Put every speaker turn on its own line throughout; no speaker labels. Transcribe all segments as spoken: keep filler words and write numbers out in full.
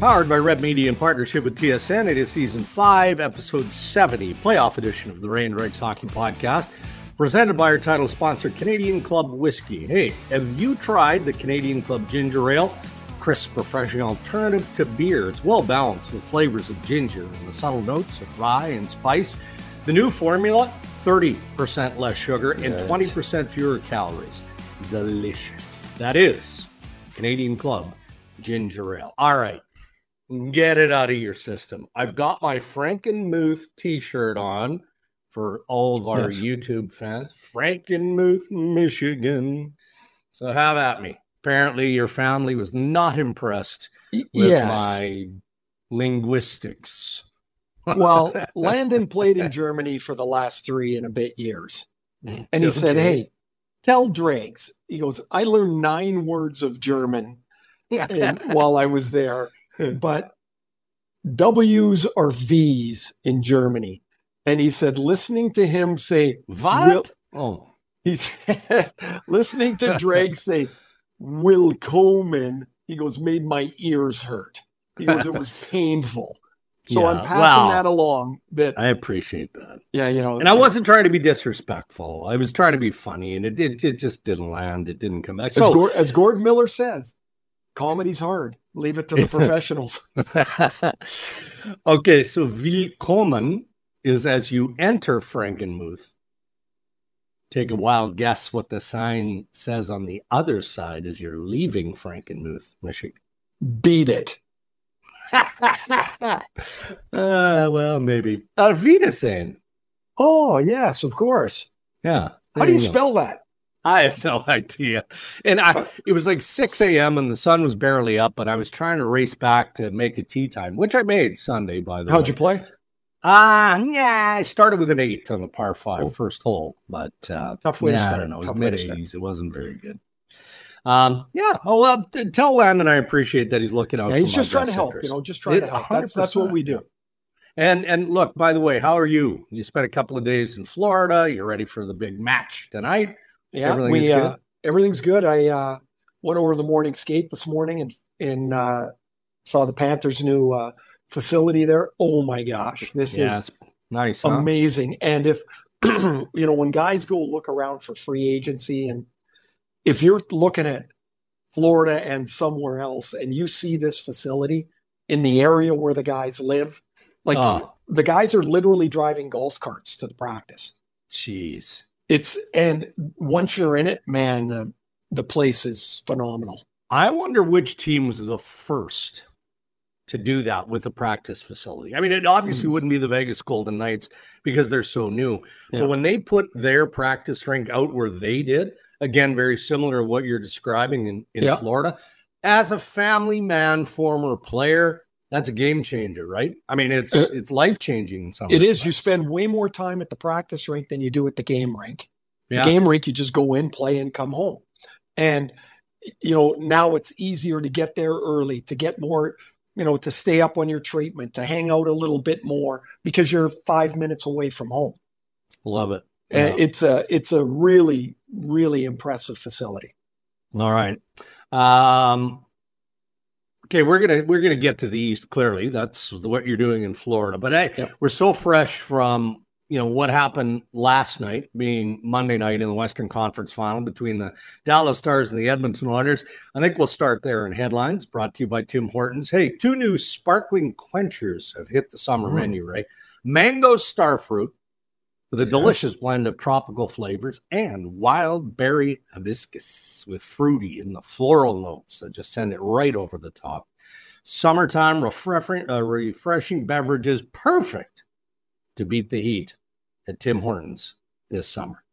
Powered by Red Media in partnership with T S N, it is season five, episode seventy, playoff edition of the Ray and Regs Hockey Podcast, presented by our title sponsor, Canadian Club Whiskey. Hey, have you tried the Canadian Club Ginger Ale? Crisp, refreshing alternative to beer. It's well balanced with flavors of ginger and the subtle notes of rye and spice. The new formula, thirty percent less sugar and
Good.
twenty percent fewer calories. Delicious. That is Canadian Club Ginger Ale. All right. Get it out of your system. I've got my Frankenmuth t-shirt on for all of our
Yes.
YouTube fans. Frankenmuth, Michigan. So have at me. Apparently your family was not impressed with
Yes.
my linguistics.
Well, Landon played in Germany for the last three and a bit years. And he said,
Okay.
hey, tell Dregs. He goes, I learned nine words of German in, while I was there, but W's are V's in Germany. And he said, listening to him say,
What? Oh.
he said, listening to Drake say, willkommen, he goes, made my ears hurt. He goes, it was painful. So
Yeah,
I'm passing
wow.
that along that,
I appreciate that.
yeah, you know.
And I wasn't trying to be disrespectful. I was trying to be funny, and it did. It just didn't land. It didn't come back.
As,
So,
Gord, as Gordon Miller says, comedy's hard. Leave it to the professionals.
okay, so willkommen is as you enter Frankenmuth. Take a wild guess what the sign says on the other side as you're leaving Frankenmuth, Michigan.
Beat it.
uh, well, maybe. Uh, Wiedersehen.
Oh, yes, of course.
Yeah.
How do you spell that?
I have no idea. And I, it was like six a.m. and the sun was barely up, but I was trying to race back to make a tea time, which I made Sunday, by the
How'd
way.
you play?
Ah, uh, yeah, I started with an eight on the par five
Oh.
first hole, but uh,
Tough way to
yeah,
start.
I don't know. It was
Tough way to
mid
start.
eighties. It wasn't very good. Um, yeah. Oh well, t- tell Landon I appreciate that he's looking out.
Yeah,
for
he's
my
just trying to
best
help,
interest.
you know, just trying to
It-
help. That's, that's what we do.
And and look, by the way, how are you? You spent a couple of days in Florida. You're ready for the big match tonight.
Yeah,
Everything
we,
is good?
uh, everything's good. I uh, went over the morning skate this morning and and uh, saw the Panthers' new uh, facility there. Oh my gosh, this
Yeah,
is
it's nice. Huh?
amazing. And if you know, when guys go look around for free agency, and if you're looking at Florida and somewhere else, and you see this facility in the area where the guys live, like
Oh.
the guys are literally driving golf carts to the practice.
Jeez.
It's and once you're in it, man, the the place is phenomenal.
I wonder which team was the first to do that with a practice facility. I mean, it obviously
Mm.
wouldn't be the Vegas Golden Knights because they're so new.
Yeah.
But when they put their practice rink out where they did, again, very similar to what you're describing in, in
Yeah.
Florida, as a family man, former player, that's a game changer, right? I mean, it's
Uh,
it's life changing in some
It is. You
respects.
spend way more time at the practice rink than you do at the game rink.
Yeah.
The game rink, you just go in, play, and come home. And you know, now it's easier to get there early, to get more, you know, to stay up on your treatment, to hang out a little bit more because you're five minutes away from home.
Love it.
And
Yeah.
it's a it's a really, really impressive facility.
All right. Um, okay, we're gonna we're gonna get to the East. Clearly, that's what you're doing in Florida. But hey,
Yep.
we're so fresh from you know what happened last night, being Monday night in the Western Conference Final between the Dallas Stars and the Edmonton Oilers. I think we'll start there in headlines. Brought to you by Tim Hortons. Hey, two new sparkling quenchers have hit the summer
Mm.
menu. Right, mango starfruit with a
Yes.
delicious blend of tropical flavors, and wild berry hibiscus with fruity and the floral notes that just send it right over the top. Summertime refreshing, uh, refreshing beverages, perfect to beat the heat at Tim Hortons this summer.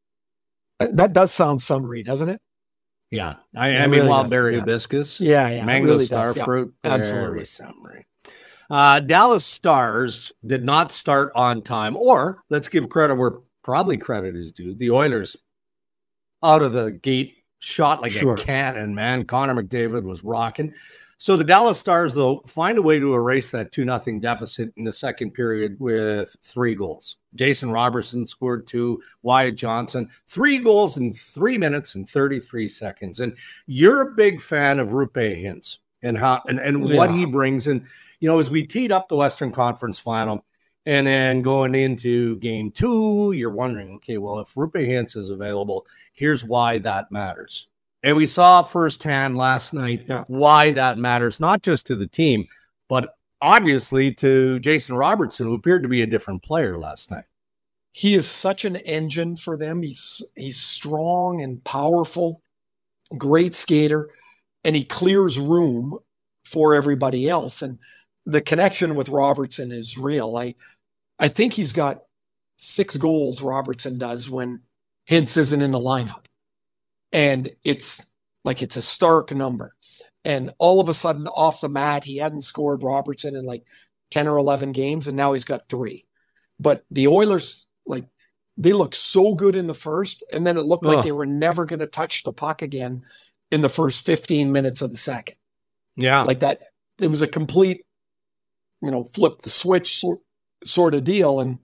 That does sound summery, doesn't it?
Yeah, I,
It
I mean
really
wild
does,
berry
yeah.
hibiscus,
Yeah, yeah. it
mango
really does, yeah.
starfruit,
absolutely.
very summery. Uh, Dallas Stars did not start on time, or let's give credit where probably credit is due. The Oilers out of the gate shot like
Sure.
a cannon, man. Connor McDavid was rocking. So the Dallas Stars, though, find a way to erase that two nothing deficit in the second period with three goals. Jason Robertson scored two, Wyatt Johnson, three goals in three minutes and thirty-three seconds. And you're a big fan of Roope Hintz. and how and, and
Yeah.
what he brings. And, you know, as we teed up the Western Conference final and then going into game two, you're wondering, okay, well, if Roope Hintz is available, here's why that matters. And we saw firsthand last night
Yeah.
why that matters, not just to the team, but obviously to Jason Robertson, who appeared to be a different player last night.
He is such an engine for them. He's he's strong and powerful, great skater, and he clears room for everybody else. And the connection with Robertson is real. I I think he's got six goals, Robertson does, when Hintz isn't in the lineup. And it's like it's a stark number. And all of a sudden, off the mat, he hadn't scored Robertson in like ten or eleven games, and now he's got three. But the Oilers, like, they looked so good in the first, and then it looked
Ugh.
like they were never going to touch the puck again in the first fifteen minutes of the second.
Yeah.
Like that, it was a complete, you know, flip the switch sort, sort of deal. And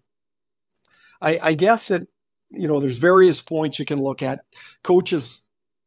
I, I guess that, you know, there's various points you can look at. Coaches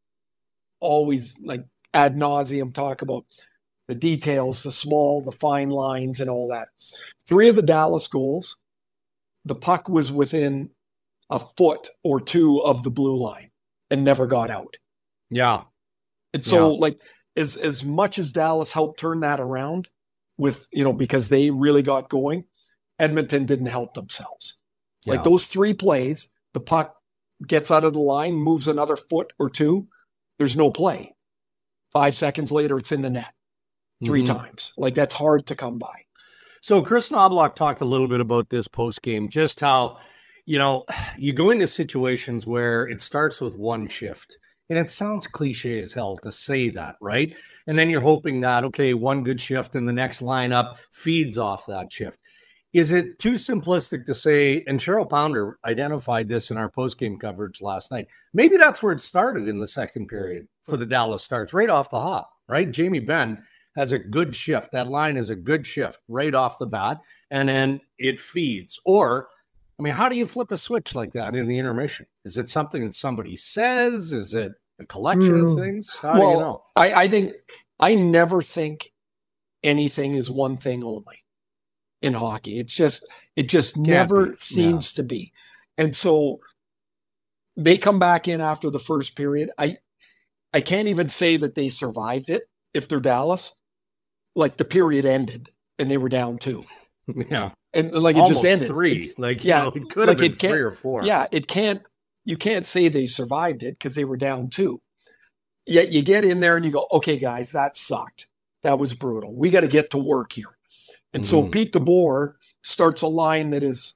always, like, ad nauseum talk about the details, the small, the fine lines, and all that. Three of the Dallas goals, the puck was within a foot or two of the blue line and never got out.
Yeah.
And so,
Yeah.
like, as as much as Dallas helped turn that around with, you know, because they really got going, Edmonton didn't help themselves. Like
Yeah.
those three plays, the puck gets out of the line, moves another foot or two, there's no play. Five seconds later, it's in the net three
Mhm.
times. Like, that's hard to come by.
So Chris Knobloch talked a little bit about this post game, just how, you know, you go into situations where it starts with one shift. And it sounds cliche as hell to say that, right? And then you're hoping that, okay, one good shift and the next lineup feeds off that shift. Is it too simplistic to say, and Cheryl Pounder identified this in our post-game coverage last night, maybe that's where it started in the second period for the Dallas Stars, right off the hop, right? Jamie Benn has a good shift. That line is a good shift right off the bat, and then it feeds. Or, I mean, how do you flip a switch like that in the intermission? Is it something that somebody says? Is it a collection
Mm.
of things? How
well,
do you know?
I, I think, I never think anything is one thing only in hockey. It's just, it just never
be.
seems to be. And so they come back in after the first period. I, I can't even say that they survived it if they're Dallas. Like, the period ended and they were down two.
Yeah.
And like it
Almost
just ended.
three. Like,
Yeah,
you know, it could
like
have been
it can't-
three or four.
Yeah, it can't, you can't say they survived it because they were down two. Yet you get in there and you go, okay, guys, that sucked. That was brutal. We got to get to work here. And so
Mhm.
Pete DeBoer starts a line that is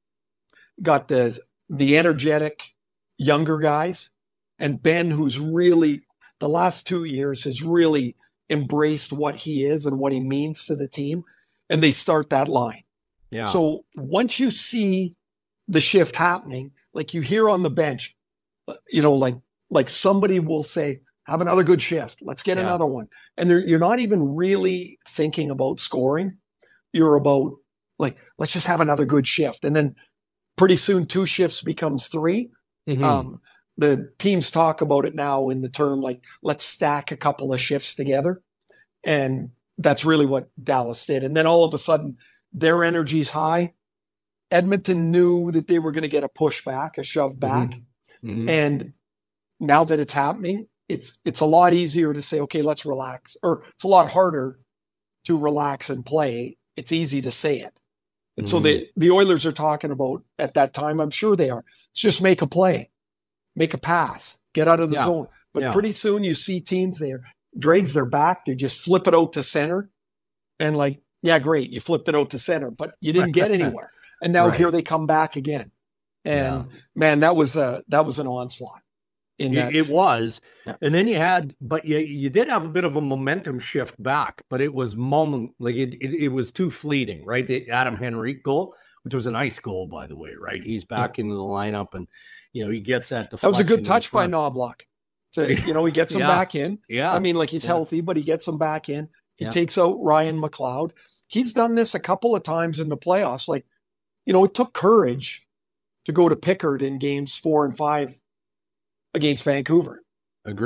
got the the energetic younger guys, and Ben, who's really the last two years has really embraced what he is and what he means to the team, and they start that line.
Yeah.
So once you see the shift happening, like you hear on the bench, you know, like like somebody will say, "Have another good shift. Let's get
Yeah.
another one." And they're- you're not even really thinking about scoring. You're about like, let's just have another good shift, and then pretty soon two shifts becomes three.
Mhm.
Um, the teams talk about it now in the term like, let's stack a couple of shifts together. And that's really what Dallas did. And then all of a sudden, their energy's high. Edmonton knew that they were going to get a pushback, a shove back.
Mhm.
And now that it's happening, it's it's a lot easier to say, okay, let's relax. Or it's a lot harder to relax and play. It's easy to say it. And so
Mhm.
the, the Oilers are talking about at that time, I'm sure they are, it's just make a play, make a pass, get out of the
Yeah.
zone. But
Yeah.
pretty soon you see teams there, drags their back, they just flip it out to center. And like, yeah, great, you flipped it out to center, but you didn't get anywhere. And now
Right.
here they come back again. And man, that was a that was an onslaught. In that,
It, it was.
Yeah.
And then you had, but you, you did have a bit of a momentum shift back, but it was moment, like it, it, it was too fleeting, right? The Adam Henrique goal, which was a nice goal, by the way, right? He's back into the lineup and, you know, he gets that
that was a
deflection
good
in
touch by
front.
Knobloch. So, you know, he gets him
Yeah.
back in.
Yeah.
I mean, like he's
Yeah.
healthy, but he gets him back in. He
Yeah.
takes out Ryan McLeod. He's done this a couple of times in the playoffs. Like, you know, it took courage to go to Pickard in games four and five against Vancouver.
Agreed.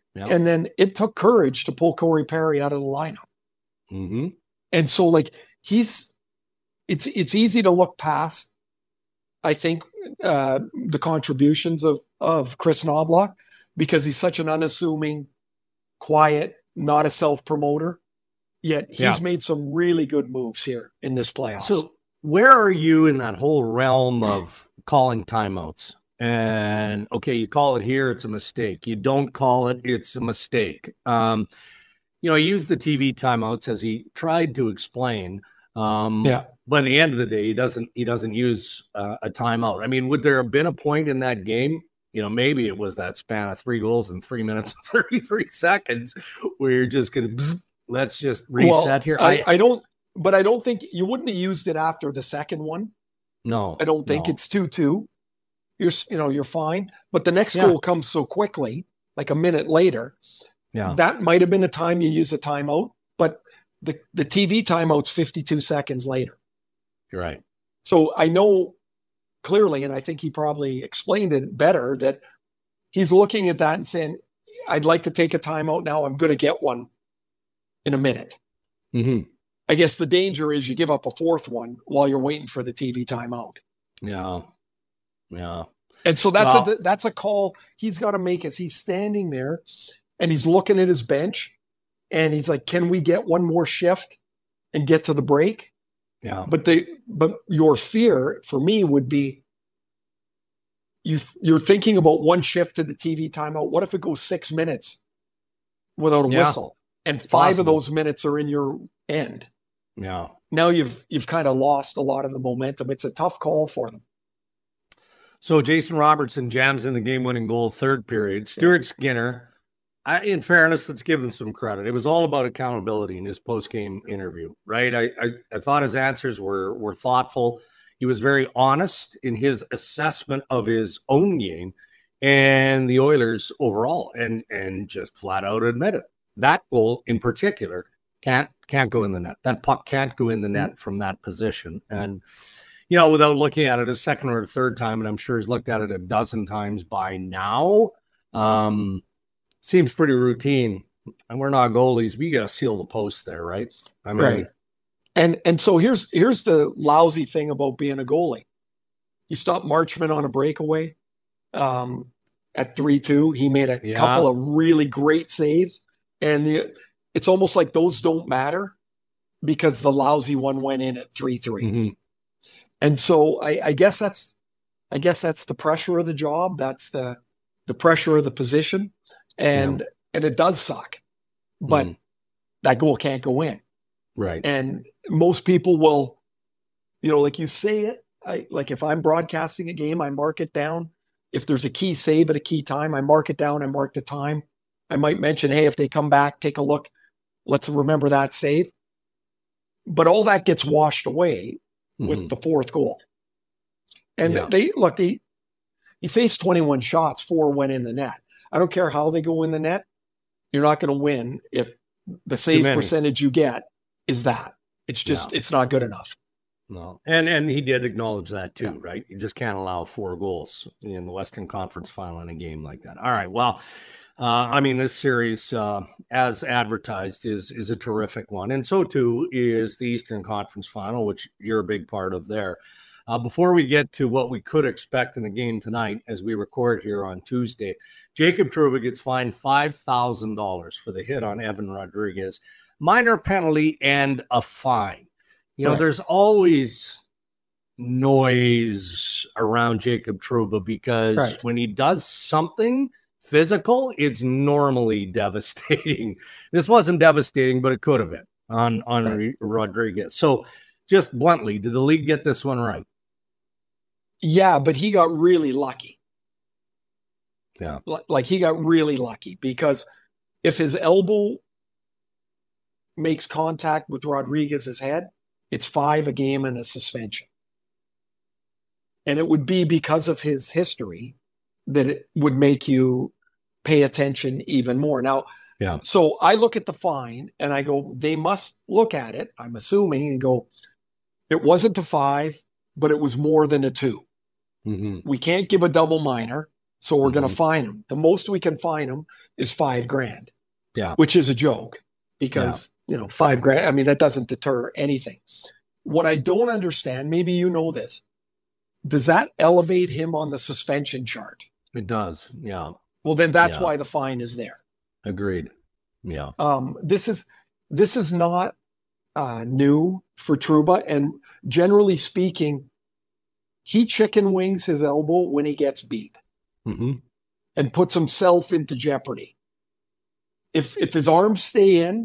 Yep.
And then it took courage to pull Corey Perry out of the lineup.
Mm-hmm.
And so, like, he's, it's it's easy to look past, I think, uh, the contributions of, of Kris Knoblauch, because he's such an unassuming, quiet, not a self-promoter, yet he's
Yeah.
made some really good moves here in this playoffs.
So where are you in that whole realm of calling timeouts? And okay, you call it here, it's a mistake. You don't call it, it's a mistake. Um, you know, he used the T V timeouts as he tried to explain. Um,
yeah.
But at the end of the day, he doesn't he doesn't use uh, a timeout. I mean, would there have been a point in that game? You know, maybe it was that span of three goals in three minutes and thirty-three seconds where you're just going to, let's just reset
well,
here.
I, I don't, but I don't think you wouldn't have used it after the second one.
No,
I don't think
no.
it's two two. You're, you know, you're fine. But the next
Yeah.
goal comes so quickly, like a minute later.
Yeah.
That might have been the time you use a timeout, but the, the T V timeout's fifty-two seconds later.
You're right.
So I know clearly, and I think he probably explained it better, that he's looking at that and saying, I'd like to take a timeout now. I'm going to get one in a minute.
Mm-hmm.
I guess the danger is you give up a fourth one while you're waiting for the T V timeout.
Yeah. Yeah.
And so that's
Well,
a that's a call he's got to make as he's standing there and he's looking at his bench and he's like, can we get one more shift and get to the break?
yeah.
But they but your fear for me would be you you're thinking about one shift to the T V timeout. What if it goes six minutes without a
Yeah.
whistle and five
possible.
of those minutes are in your end?
Yeah.
Now you've you've kind of lost a lot of the momentum. It's a tough call for them.
So Jason Robertson jams in the game-winning goal third period. Stuart Skinner, I, in fairness, let's give him some credit. It was all about accountability in his post-game interview, right? I, I, I thought his answers were were thoughtful. He was very honest in his assessment of his own game and the Oilers overall, and and just flat out admitted that goal in particular can't can't go in the net. That puck can't go in the net from that position. And you know, without looking at it a second or a third time, and I'm sure he's looked at it a dozen times by now, um, seems pretty routine. And we're not goalies. We got to seal the post there, right? I mean,
Right. And and so here's here's the lousy thing about being a goalie. You stop Marchman on a breakaway um, at three two. He made a
Yeah.
couple of really great saves. And the, it's almost like those don't matter because the lousy one went in at three three.
mhm.
And so I, I guess that's I guess that's the pressure of the job. That's the the pressure of the position. And and it does suck. But
Mhm.
that goal can't go in.
Right.
And most people will, you know, like you say it, I like if I'm broadcasting a game, I mark it down. If there's a key save at a key time, I mark it down, I mark the time. I might mention, hey, if they come back, take a look. Let's remember that save. But all that gets washed away with
Mhm.
the fourth goal. And
Yeah.
they look, they he faced twenty-one shots, four went in the net. I don't care how they go in the net. You're not going to win if the save
many.
percentage you get is that. It's just, it's not good enough.
No. And and he did acknowledge that too,
Yeah.
right? You just can't allow four goals in the Western Conference final in a game like that. All right. Well, uh, I mean, this series, uh, as advertised, is is a terrific one. And so too is the Eastern Conference final, which you're a big part of there. Uh, before we get to what we could expect in the game tonight, as we record here on Tuesday, Jacob Trouba gets fined five thousand dollars for the hit on Evan Rodriguez. Minor penalty and a fine. You know,
Right.
there's always noise around Jacob Trouba because
Right.
when he does something physical, it's normally devastating. This wasn't devastating, but it could have been on, on
Right.
Rodriguez. So just bluntly, did the league get this one right?
Yeah, but he got really lucky.
Yeah.
Li- Like he got really lucky because if his elbow makes contact with Rodriguez's head, it's five a game and a suspension. And it would be because of his history that it would make you pay attention even more. Now,
Yeah.
so I look at the fine and I go, they must look at it, I'm assuming, and go, it wasn't a five, but it was more than a two.
Mm-hmm.
We can't give a double minor. So we're
Mm-hmm.
going to fine him. The most we can fine him is five grand,
Yeah.
which is a joke because, yeah. you know, five grand, I mean, that doesn't deter anything. What I don't understand, maybe you know this, does that elevate him on the suspension chart?
It does. Yeah.
Well, then that's
yeah.
why the fine is there.
Agreed. Yeah.
Um, this is, this is not uh, new for Trouba. And generally speaking, he chicken wings his elbow when he gets beat.
Mm-hmm.
And puts himself into jeopardy. If if his arms stay in,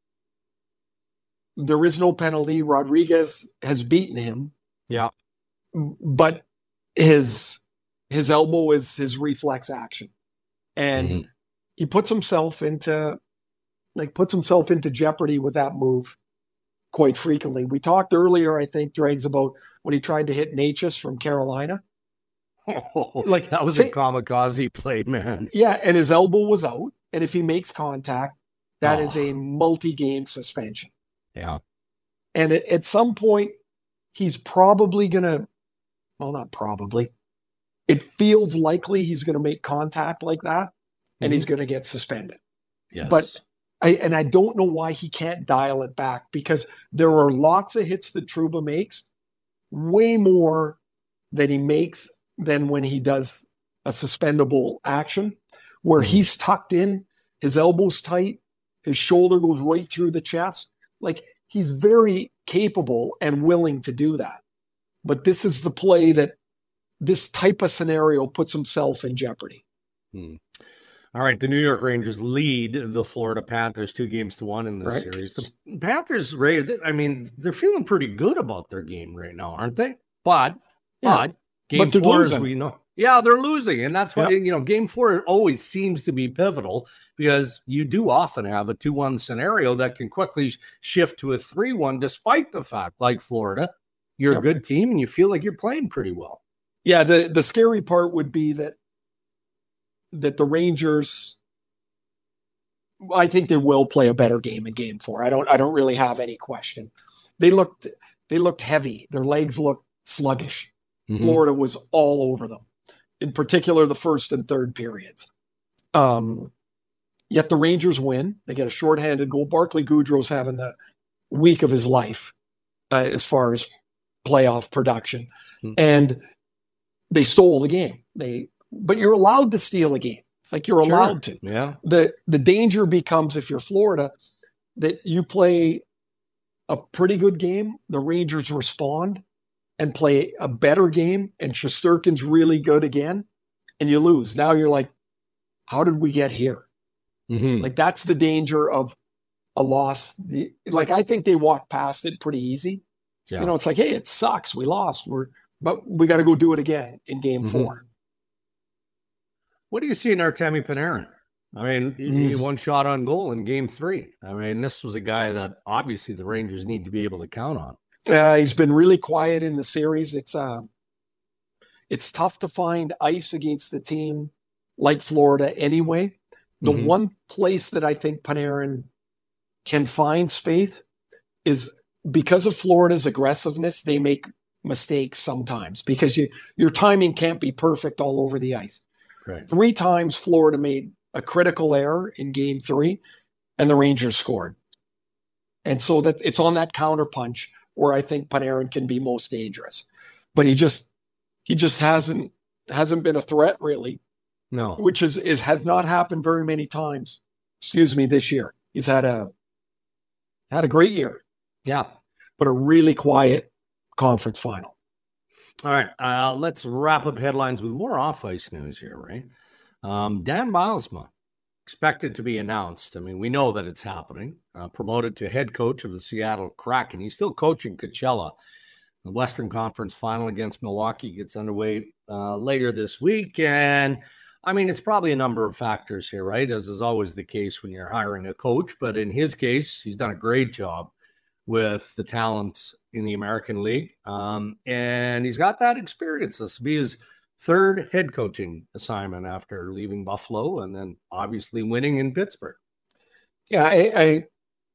there is no penalty. Rodriguez has beaten him.
Yeah.
But his his elbow is his reflex action. And mm-hmm. he puts himself into like puts himself into jeopardy with that move quite frequently. We talked earlier, I think, Dregs, about when he tried to hit Natchez from Carolina.
Oh, like that was a kamikaze play, man.
Yeah, and his elbow was out. And if he makes contact, that oh. is a multi-game suspension.
Yeah.
And at, at some point, he's probably going to, well, not probably. It feels likely he's going to make contact like that, and mm-hmm. he's going to get suspended.
Yes.
But I and I don't know why he can't dial it back, because there are lots of hits that Trouba makes, way more that he makes than when he does a suspendable action, where mm-hmm. he's tucked in, his elbow's tight, his shoulder goes right through the chest. Like, he's very capable and willing to do that. But this is the play that this type of scenario puts himself in jeopardy.
Hmm. All right, the New York Rangers lead the Florida Panthers two games to one in this right. series. The Panthers, I mean, they're feeling pretty good about their game right now, aren't they? But,
yeah.
but game
but
four,
losing.
as we know, yeah, they're losing, and that's why
yep.
you know game four always seems to be pivotal, because you do often have a two one scenario that can quickly shift to a three one, despite the fact, like Florida, you're yep. a good team and you feel like you're playing pretty well.
Yeah, the the scary part would be that that the Rangers, I think they will play a better game in game four. I don't I don't really have any question. They looked they looked heavy. Their legs looked sluggish. Mm-hmm. Florida was all over them, in particular the first and third periods. Um, yet the Rangers win. They get a shorthanded goal. Barclay Goodrow's having the week of his life uh, as far as playoff production. Mm-hmm. And they stole the game. They But you're allowed to steal a game. Like, you're
sure.
allowed to.
Yeah.
The the danger becomes, if you're Florida, that you play a pretty good game, the Rangers respond and play a better game, and Shesterkin's really good again, and you lose. Now you're like, how did we get here?
Mm-hmm.
Like, that's the danger of a loss. Like, I think they walked past it pretty easy. Yeah. You know, it's like, hey, it sucks. We lost. We're But we got to go do it again in game mm-hmm. four.
What do you see in Artemi Panarin? I mean, he, he one shot on goal in game three. I mean, this was a guy that obviously the Rangers need to be able to count on.
Uh, he's been really quiet in the series. It's uh, it's tough to find ice against the team like Florida anyway. The mm-hmm. one place that I think Panarin can find space is because of Florida's aggressiveness. They make mistakes sometimes because you, your timing can't be perfect all over the ice.
Right.
Three times Florida made a critical error in game three, and the Rangers scored. And so that it's on that counterpunch where I think Panarin can be most dangerous. But he just he just hasn't hasn't been a threat, really.
No.
Which is, is has not happened very many times, excuse me, this year. He's had a had a great year.
Yeah.
But a really quiet conference final.
All right, uh, let's wrap up headlines with more off-ice news here, right? Um, Dan Bylsma, expected to be announced. I mean, we know that it's happening. Uh, promoted to head coach of the Seattle Kraken. He's still coaching Coachella. The Western Conference final against Milwaukee gets underway uh, later this week. And, I mean, it's probably a number of factors here, right? As is always the case when you're hiring a coach. But in his case, he's done a great job with the talent in the American League. Um, and he's got that experience. This will be his third head coaching assignment after leaving Buffalo and then obviously winning in Pittsburgh.
Yeah, I I,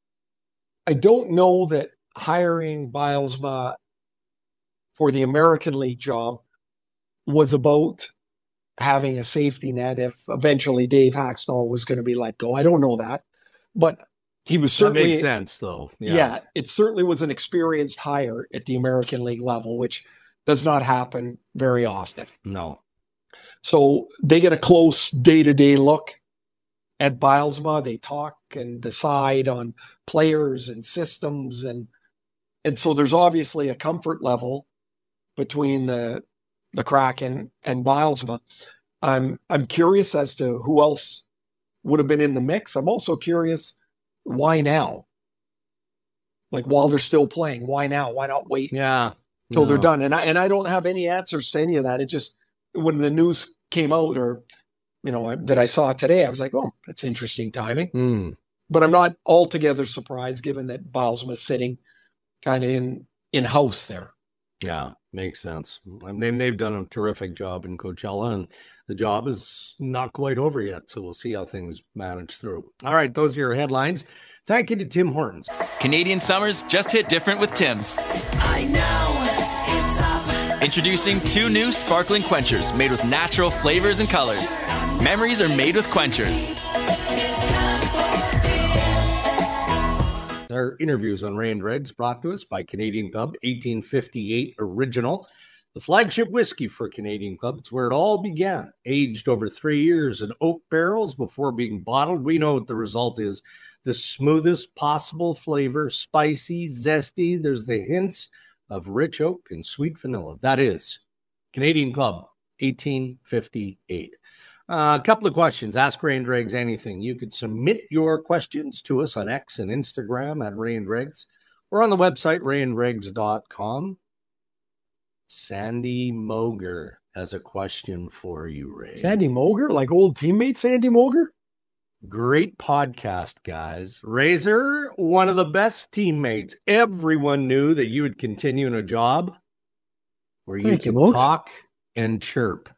I don't know that hiring Bylsma for the American League job was about having a safety net if eventually Dave Haxtell was going to be let go. I don't know that, but he was certainly,
that makes sense though.
Yeah. yeah, it certainly was an experienced hire at the American League level, which does not happen very often.
No.
So they get a close day-to-day look at Bylsma. They talk and decide on players and systems. And, and so there's obviously a comfort level between the, the Kraken and Bylsma. I'm, I'm curious as to who else would have been in the mix. I'm also curious, why now? Like, while they're still playing, why now? Why not wait
yeah,
till
no.
they're done? And I, and I don't have any answers to any of that. It just, when the news came out, or, you know, that I saw today, I was like, oh, that's interesting timing.
Mm.
But I'm not altogether surprised, given that Bylsma is sitting kind of in, in-house there.
Yeah, makes sense. I mean, they've done a terrific job in Coachella, and the job is not quite over yet, so we'll see how things manage through. All right, those are your headlines. Thank you to Tim Hortons.
Canadian summers just hit different with Tim's. I know, it's up. Introducing two new sparkling quenchers made with natural flavors and colors. Memories are made with quenchers. It's time for
Our interviews on Ray and Regs brought to us by Canadian Club eighteen fifty-eight Original, the flagship whiskey for Canadian Club. It's where it all began. Aged over three years in oak barrels before being bottled. We know what the result is. The smoothest possible flavor, spicy, zesty. There's the hints of rich oak and sweet vanilla. That is Canadian Club eighteen fifty-eight. Uh, a couple of questions. Ask Ray and Regs anything. You could submit your questions to us on X and Instagram at Ray and Regs, or on the website ray and regs dot com. Sandy Moger has a question for you, Ray.
Sandy Moger? Like old teammate Sandy Moger?
Great podcast, guys. Razor, one of the best teammates. Everyone knew that you would continue in a job where you
Thank
could
you,
talk and chirp.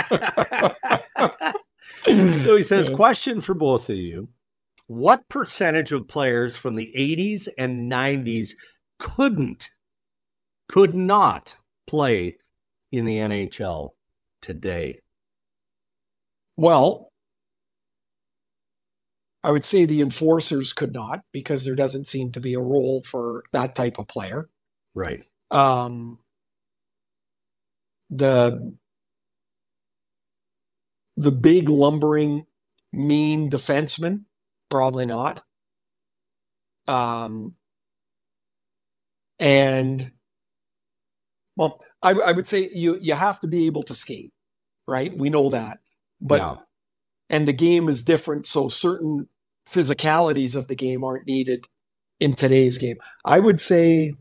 So he says, question for both of you. What percentage of players from the eighties and nineties couldn't, could not play in the N H L today?
Well, I would say the enforcers could not, because there doesn't seem to be a role for that type of player.
Right.
Um, the the big, lumbering, mean defenseman, probably not. Um, and, well, I, I would say you you have to be able to skate, right? We know that. But
Yeah.
and the game is different, so certain physicalities of the game aren't needed in today's game. I would say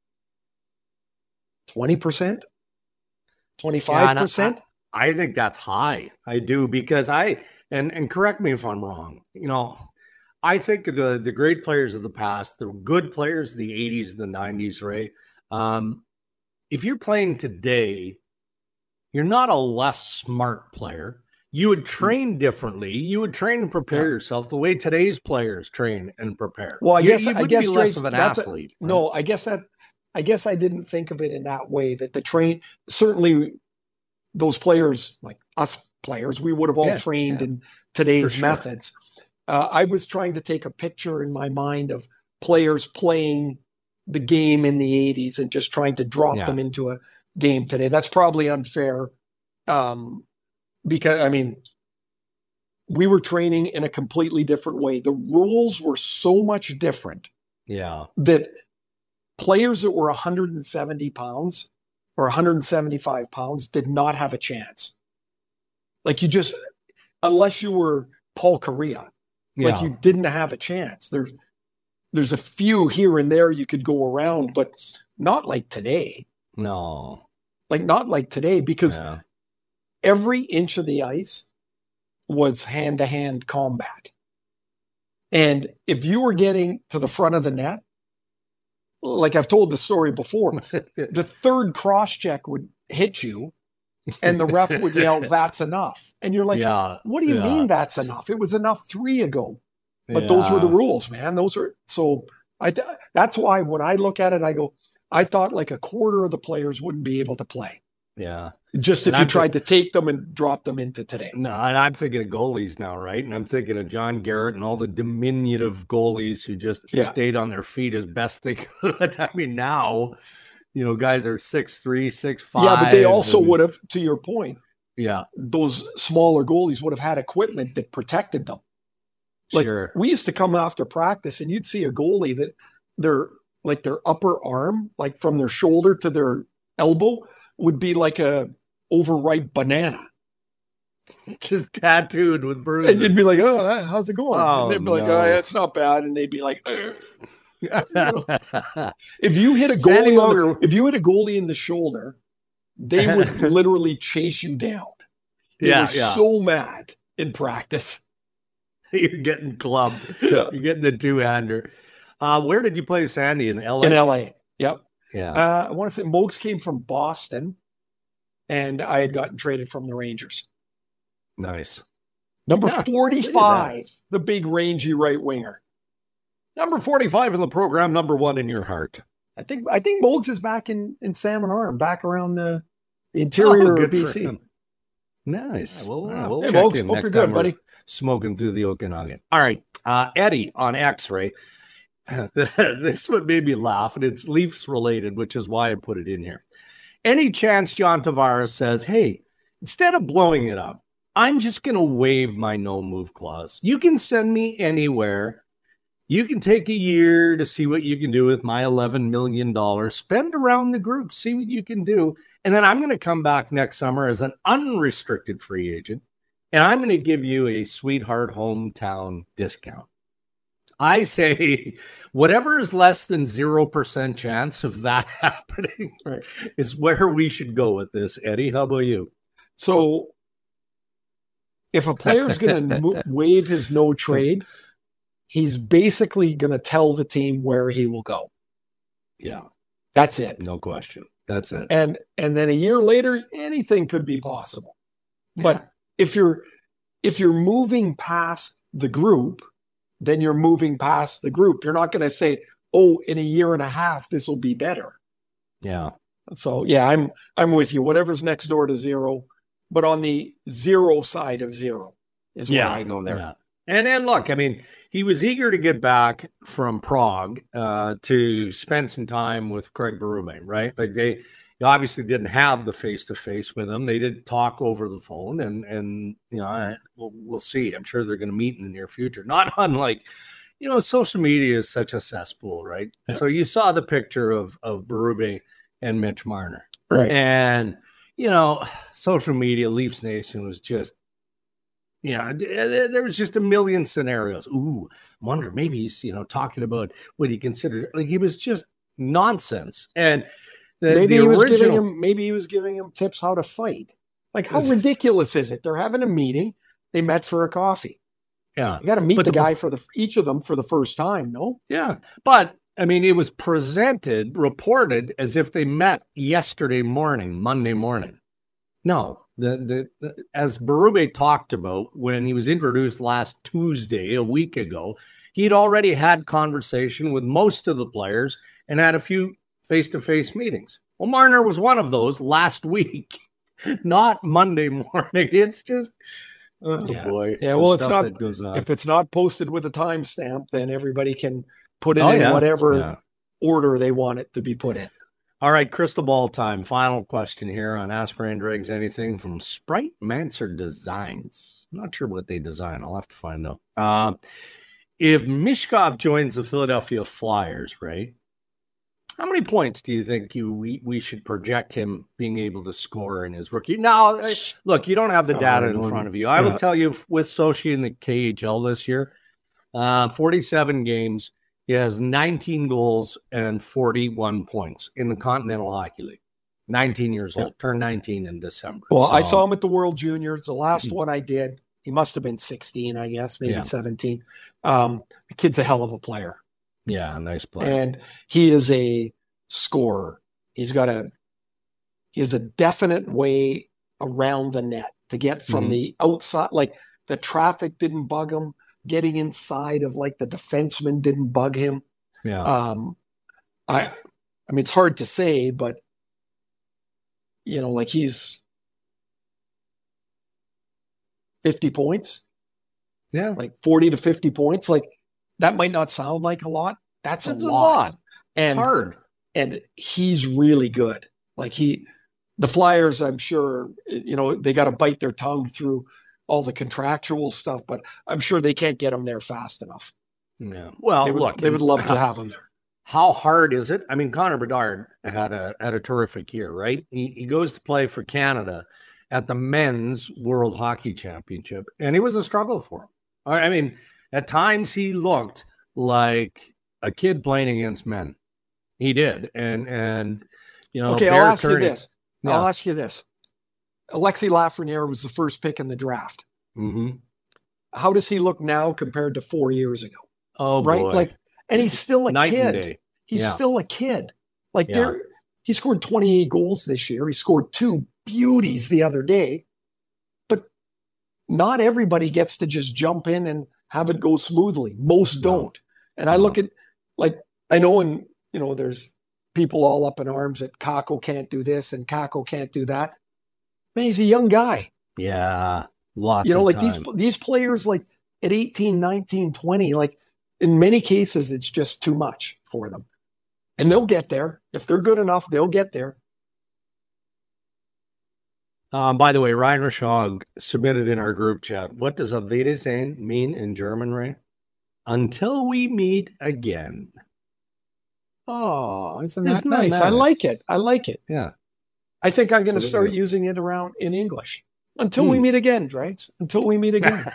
twenty percent, twenty-five percent.
Yeah, I think that's high. I do, because I, and, and correct me if I'm wrong, you know, I think of the, the great players of the past, the good players of the eighties, the nineties, Ray. Um, if you're playing today, you're not a less smart player. You would train differently. You would train and prepare
Yeah.
yourself the way today's players train and prepare.
Well, I
You-
guess
you
I
would
guess
be less
Trace,
of an
that's a-
athlete. right?
No, I guess that I guess I didn't think of it in that way. That the train certainly those players, like us players, we would have all
Yeah,
trained
yeah.
in today's
For sure.
methods. Uh, I was trying to take a picture in my mind of players playing the game in the eighties and just trying to drop
Yeah.
them into a game today. That's probably unfair, um, because I mean, we were training in a completely different way. The rules were so much different
Yeah.
that players that were one hundred seventy pounds or one hundred seventy-five pounds did not have a chance. Like you just, unless you were Paul Correa,
Yeah.
like you didn't have a chance. There's, there's a few here and there you could go around, but not like today.
No.
Like not like today, because
Yeah.
every inch of the ice was hand-to-hand combat. And if you were getting to the front of the net, like I've told the story before, the third cross-check would hit you and the ref would yell, "That's enough." And you're like,
yeah.
what do you
yeah.
mean that's enough? It was enough three ago. But those were the
Yeah.
rules, man. Those are so I th- that's why when I look at it, I go, I thought like a quarter of the players wouldn't be able to play.
Yeah.
Just
And
if you
I'm
tried to take them and drop them into today.
No, and I'm thinking of goalies now, right? And I'm thinking of John Garrett and all the diminutive goalies who just
Yeah.
stayed on their feet as best they could. I mean, now, you know, guys are six three, six five.
Yeah, but they also
and-
would have, to your point,
Yeah,
those smaller goalies would have had equipment that protected them. Like
sure.
we used to come after practice and you'd see a goalie that their like their upper arm, like from their shoulder to their elbow, would be like a overripe banana.
Just tattooed with bruises.
And you'd be like, oh, that- how's it going?
Oh,
and they'd be like,
no.
oh, yeah, it's not bad. And they'd be like, "Ugh." If you hit a
Sandy
goalie, on the,
Monger-
if you hit a goalie in the shoulder, they would literally chase you down. They
Yeah,
were
yeah.
so mad in practice.
You're getting clubbed.
Yeah.
You're getting the two-hander. Uh, where did you play Sandy? In L A?
In L A. Yep.
Yeah.
Uh, I want to say Mogs came from Boston, and I had gotten traded from the Rangers.
Nice.
Number
Yeah,
forty-five,
look at
the big rangy right winger.
Number forty-five in the program, number one in your heart.
I think I think Mogs is back in, in Salmon Arm, back around the, the interior
Oh,
of
good
B
for
C.
him. Nice.
Yeah,
Well,
well,
we'll
hey,
check
Mogs,
in
hope
next
you're
time
good,
we're
buddy.
smoking through the Okanagan. All right. Uh, Eddie on X-Ray. This one made me laugh, and it's Leafs related, which is why I put it in here. Any chance John Tavares says, hey, instead of blowing it up, I'm just going to waive my no-move clause. You can send me anywhere. You can take a year to see what you can do with my eleven million dollars. Spend around the group, see what you can do. And then I'm going to come back next summer as an unrestricted free agent, and I'm going to give you a sweetheart hometown discount. I say whatever is less than zero percent chance of that happening
Right.
is where we should go with this. Eddie, how about you?
So if a player's going to mo- waive his no trade, he's basically going to tell the team where he will go.
Yeah,
That's it.
no question. That's it.
And and then a year later, anything could be possible. But if you're if you're moving past the group, then you're moving past the group. You're not going to say, "Oh, in a year and a half, this will be better."
Yeah.
So yeah, I'm I'm with you. Whatever's next door to zero, but on the zero side of zero is where I go there.
Yeah. And and look, I mean, he was eager to get back from Prague uh, to spend some time with Craig Berube, right? Like they obviously didn't have the face to face with him. They did talk over the phone, and and you know, I, we'll, we'll see. I'm sure they're going to meet in the near future. Not unlike, you know, social media is such a cesspool, right?
Yeah.
So you saw the picture of of Berube and Mitch Marner,
Right.
and you know, social media, Leafs Nation was just. Yeah, there was just a million scenarios. Ooh, wonder maybe he's, you know, talking about what he considered like he was just nonsense. And the,
maybe
the
he was
original,
giving him maybe he was giving him tips how to fight. Like how ridiculous is it? They're having a meeting. They met for a coffee.
yeah,
You got to meet
But
the,
the-
guy for the each of them for the first time, no?
yeah. But I mean, it was presented, reported as if they met yesterday morning, Monday morning. No, the, the, the as Berube talked about when he was introduced last Tuesday, a week ago, he'd already had conversation with most of the players and had a few face-to-face meetings. Well, Marner was one of those last week, not Monday morning. It's just, oh
Yeah.
boy.
Yeah,
the
well, it's
stuff
not-
that goes on.
If it's not posted with a timestamp, then everybody can put it
Oh,
in
yeah.
whatever
Yeah.
order they want it to be put in.
All right, crystal ball time. Final question here on Ask Brand Riggs. Anything from Sprite Manser Designs? I'm not sure what they design. I'll have to find out. Uh, if Mishkov joins the Philadelphia Flyers, right? How many points do you think you we, we should project him being able to score in his rookie? Now, I- look, you don't have the
Oh,
data
I
in
don't-
front of you. I will
yeah.
tell you with Sochi in the K H L this year, uh, forty-seven games. He has nineteen goals and forty-one points in the Continental Hockey League. nineteen years old, turned nineteen in December.
Well, I
So,
saw him at the World Juniors. The last
Mhm.
one I did, he must have been sixteen, I guess, maybe
Yeah.
seventeen. Um, the kid's a hell of a player.
Yeah, nice play.
And he is a scorer. He's got a he has a definite way around the net to get from
Mhm.
the outside, like the traffic didn't bug him. Getting inside of like the defenseman didn't bug him.
yeah.
Um, I, I mean, it's hard to say, but you know, like he's fifty points.
Yeah.
Like forty to fifty points. Like that might not sound like a lot. That's,
That's
a,
a
lot.
lot.
And,
It's hard.
And he's really good. Like he, the Flyers, I'm sure, you know, they got to bite their tongue through all the contractual stuff, but I'm sure they can't get him there fast enough.
Yeah. Well,
They would,
look,
they would love to have him there.
How hard is it? I mean, Connor Bedard had a had a terrific year, right? He, he goes to play for Canada at the men's World Hockey Championship, and it was a struggle for him. I mean, at times he looked like a kid playing against men. He did, and and you know.
Okay,
Bear
I'll ask
Kearney,
you this.
Yeah.
I'll ask you this. Alexis Lafreniere was the first pick in the draft.
Mm-hmm.
How does he look now compared to four years ago?
Oh,
right?
boy.
Like, and he's still a
Night
kid.
and day.
He's
Yeah.
still a kid. Like
Yeah.
there, he scored twenty-eight goals this year. He scored two beauties the other day. But not everybody gets to just jump in and have it go smoothly. Most
No.
don't. And I
No.
look at, like, I know, and you know, there's people all up in arms that Kakko can't do this and Kakko can't do that. Man, he's a young guy.
Yeah, lots.
You know,
of
like
time.
these these players, like at eighteen, nineteen, twenty, like in many cases, it's just too much for them. And they'll get there. If they're good enough, they'll get there.
Um, by the way, Ryan Rashog submitted in our group chat. What does Auf Wiedersehen mean in German, Ray? Until we meet again.
Oh, isn't that
Isn't that
nice? I
nice?
like it. I like it.
Yeah.
I think I'm going to
So there
start
you go.
using it around in English. Until
Hmm.
we meet again, Drags. Until we meet again.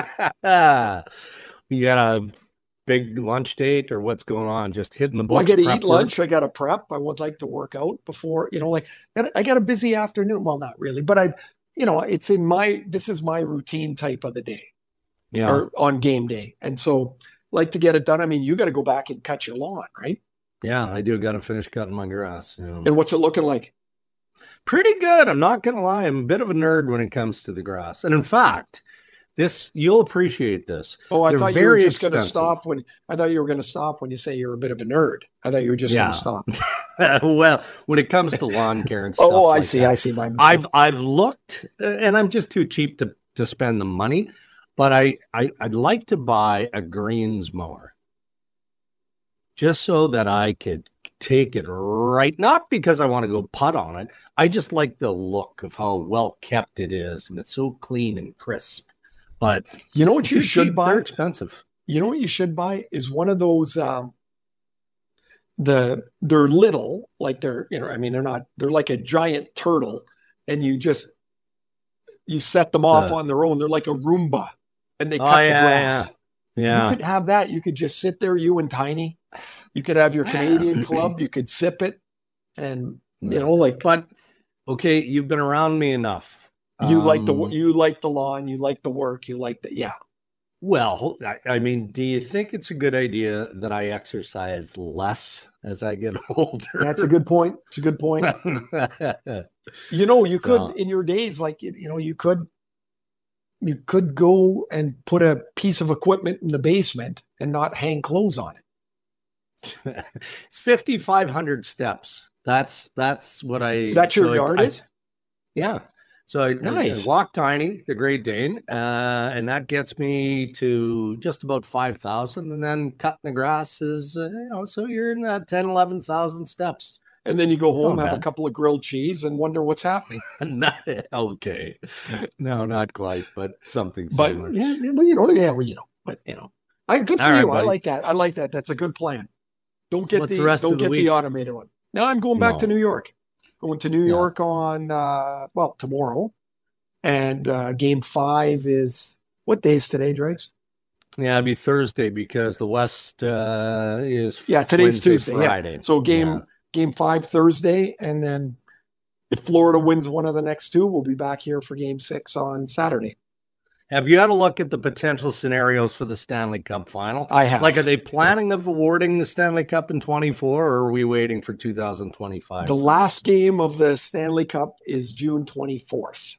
You got a big lunch date or what's going on? Just hitting the
Well, I
books.
got to
prep
eat
work?
lunch. I got to prep. I would like to work out before, you know, like I got a busy afternoon. Well, not really, but I, you know, it's in my, this is my routine type of the day
Yeah.
or on game day. And so like to get it done. I mean, you got to go back and cut your lawn, right?
Yeah, I do got to finish cutting my grass. Yeah.
And what's it looking like?
Pretty good. I'm not going to lie. I'm a bit of a nerd when it comes to the grass. And in fact, this, you'll appreciate this.
Oh, I
They're
thought you were
very
just going to
expensive.
stop when, I thought you were going to stop when you say you're a bit of a nerd. I thought you were just
Yeah.
going to stop.
Well, when it comes to lawn care and stuff.
Oh, I
like
see.
that,
I see my mistake.
I've I've looked, uh, and I'm just too cheap to, to spend the money, but I, I I'd like to buy a greens mower, just so that I could take it right. Not because I want to go putt on it. I just like the look of how well kept it is, and it's so clean and crisp. But
You know what you
too
should
cheap,
buy?
they're expensive.
You know what you should buy is one of those um the they're little, like they're, you know, I mean they're not, they're like a giant turtle, and you just you set them off
Uh.
on their own. They're like a Roomba, and they
Oh,
cut
yeah,
the grass.
Yeah.
You could have that. You could just sit there, you and Tiny. You could have your Canadian club, you could sip it, and you know, like
But okay, you've been around me enough.
you like the
Um,
you like the lawn, you like the work, you like the yeah.
Well, I, I mean, do you think it's a good idea that I exercise less as I get older?
That's a good point. It's a good point. You know, you could
So-
in your days, like you you know, you could you could go and put a piece of equipment in the basement and not hang clothes on it.
It's fifty-five hundred steps. That's that's what I.
That's your
so I-
yard
I-
is?
Yeah. So I,
Nice.
I walk Tiny, the Great Dane, uh, and that gets me to just about five thousand. And then cutting the grass is, uh, you know, so you're in that ten, eleven thousand steps.
And then you go
It's
home,
not
have a
bad.
couple of grilled cheese, and wonder what's happening.
Not, okay. No, not quite, but something
But
similar.
yeah, yeah, well, you know, yeah, well, you know, but you know, I good for
All right,
you. I
buddy.
like that. I like that. That's a good plan. Don't get
What's
the,
the rest
don't
of the
get
week?
the automated one. Now I'm going back to
No.
New York. Going to New
Yeah.
York on uh, well tomorrow, and uh, game five is what day is today, Drakes?
Yeah, it'd be Thursday because the West uh, is
Yeah, today's
Wednesday,
Tuesday. Yeah.
Friday.
So game
Yeah.
game five Thursday, and then if Florida wins one of the next two, we'll be back here for game six on Saturday.
Have you had a look at the potential scenarios for the Stanley Cup final?
I have.
Like, are they planning of awarding the Stanley Cup in twenty-four, or are we waiting for two thousand twenty-five?
The last game of the Stanley Cup is June twenty-fourth.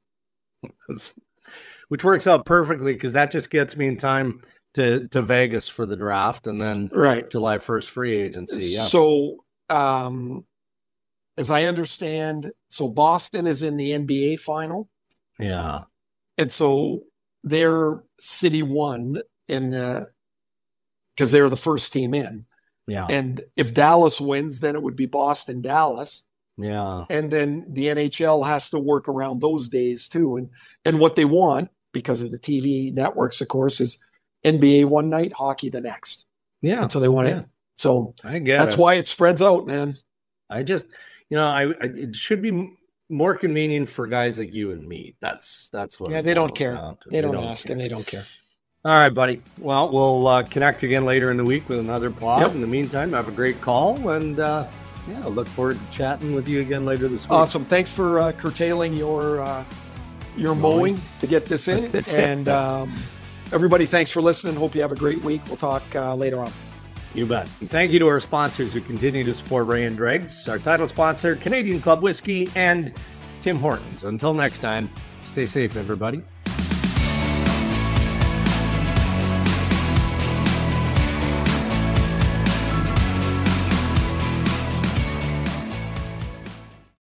Which works out perfectly because that just gets me in time to, to Vegas for the draft and then
Right.
July first free agency. Yeah.
So um, as I understand, so Boston is in the N B A final.
Yeah.
And so they're City one in the, because they're the first team in.
Yeah.
And if Dallas wins, then it would be Boston, Dallas.
Yeah.
And then the N H L has to work around those days too. And and what they want, because of the T V networks, of course, is N B A one night, hockey the next.
Yeah.
And so they want
yeah.
it. So
I get
that's
it.
why it spreads out, man.
I just, you know, I, I it should be more convenient for guys like you and me. That's that's what.
Yeah, they don't care. They, they don't, don't ask care. and they don't care.
All right, buddy. Well, we'll uh, connect again later in the week with another pod. Yep. In the meantime, have a great call, and uh, yeah, look forward to chatting with you again later this week.
Awesome. Thanks for uh, curtailing your uh, your mowing. mowing to get this in, and um, everybody, thanks for listening. Hope you have a great week. We'll talk uh, later on.
You bet. And thank you to our sponsors who continue to support Ray and Dregs, our title sponsor, Canadian Club Whiskey, and Tim Hortons. Until next time, stay safe, everybody.